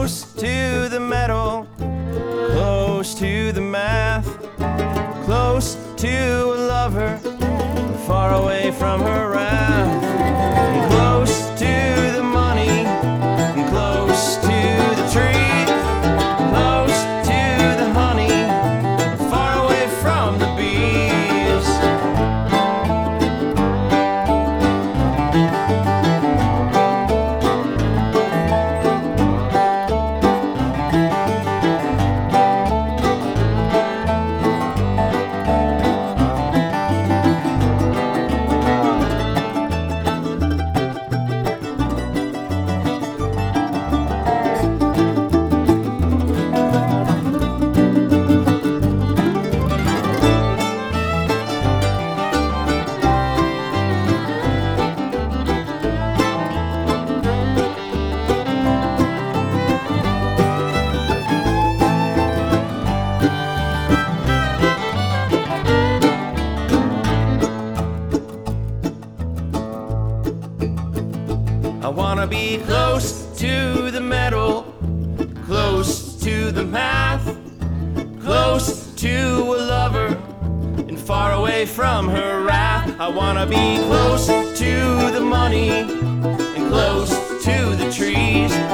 Close to the metal, close to the math, close to a lover, far away from her wrath. Close to the money, close to the tree, close to the honey, far away from the bees. I wanna be close to the metal, close to the math, close to a lover, and far away from her wrath. I wanna be close to the money, and close to the trees,